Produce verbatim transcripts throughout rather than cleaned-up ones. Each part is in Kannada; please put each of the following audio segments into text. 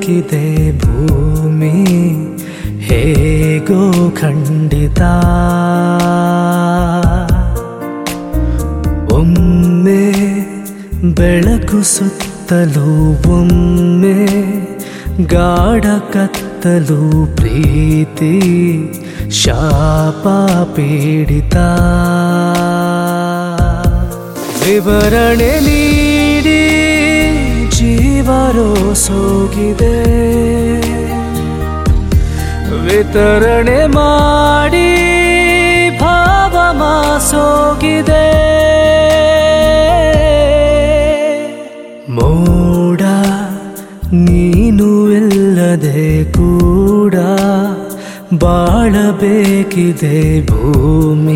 ಬೇಕಿದೆ ಭೂಮಿ ಹೇಗೋ ಖಂಡಿತ. ಒಮ್ಮೆ ಬೆಳಕು ಸುತ್ತಲೂ ಒಮ್ಮೆ ಗಾಢ ಕತ್ತಲು ಪ್ರೀತಿ ಶಾಪ ಪೀಡಿತ. ವಿವರಣೆ ನೀಡಿ ಜೀವರೋ ಸೋಗಿದೆ, ವಿತರಣೆ ಮಾಡಿ ಭಾವ ಮಾಸೋಗಿದೆ. ಮೋಡ ನೀನು ಇಲ್ಲದೆ ಕೂಡ ಬಾಳಬೇಕಿದೆ ಭೂಮಿ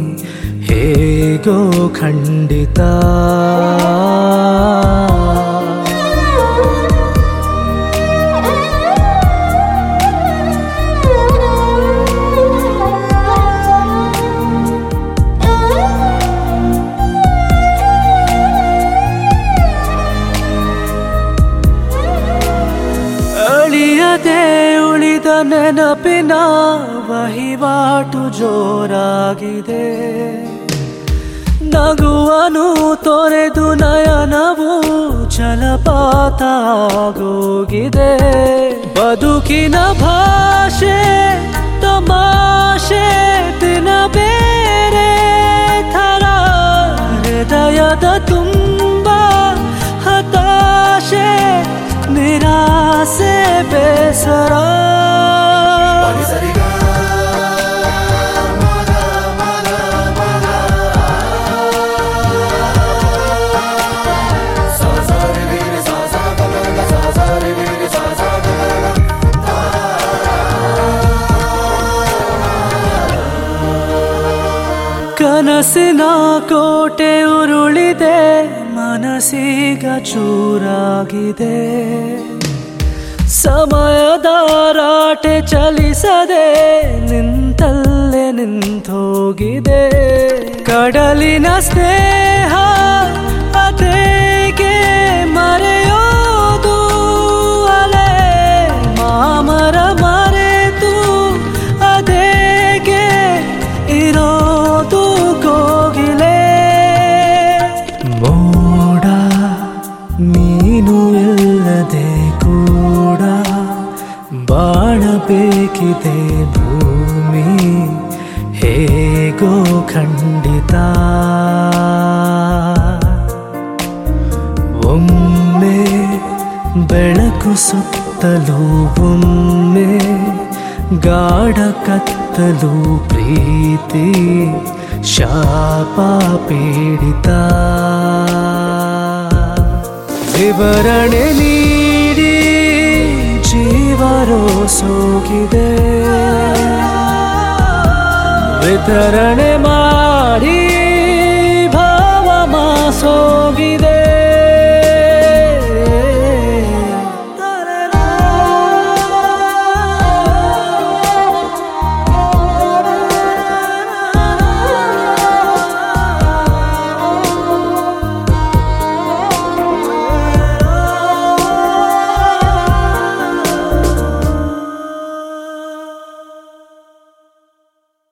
ಹೇಗೋ ಖಂಡಿತ. ಅಳಿಯದೆ ಉಳಿದ ನೆನಪಿನ ವಹಿವಾಟು ಜೋರಾಗಿದೆ. ನಗುವನು ತೊರೆದು ನಯನವು ಜಲಪಾತ ಆಗೋಗಿದೆ. ಬದುಕಿನ ಭಾಷೆ ತಮಾಷೆ ದಿನ ಬೇರೆ ಥರ. ಹೃದಯದ ತುಂಬ ಹತಾಶೆ ನಿರಾಸೆ ಬೇಸರ. ಕನಸಿನ ಕೋಟೆ ಉರುಳಿದೆ, ಮನಸ್ಸೀಗ ಚೂರಾಗಿದೆ. ಸಮಯದ ರಾಟೆ ಚಲಿಸದೆ ನಿಂತಲ್ಲೇ ನಿಂತೋಗಿದೆ. ಕಡಲಿನ ಸ್ನೇಹ ಅದೇಗೆ ಮರೆಯೋದು ಅಲೆ. ಮಾಮರ ಮರೆತು ಅದೇಗೆ ಇರೋದು ಕೋಗಿಲೆ. ಮೋಡ ನೀನು ಇಲ್ಲದೆ ಕೂಡ ಬಾಳಬೇಕಿದೆ ಭೂಮಿ ಹೇಗೋ ಖಂಡಿತ. ಒಮ್ಮೆ ಬೆಳಕು ಸುತ್ತಲೂ ಒಮ್ಮೆ ಗಾಢ ಕತ್ತಲು ಪ್ರೀತಿ ಶಾಪ ಪೀಡಿತ. ವಿವರಣೆ ನೀಡಿ ಜೀವರೋ ಸೋಗಿದೆ, ವಿತರಣೆ ಮಾಡಿ ಭಾವ ಮಾಸೋಗಿದೆ.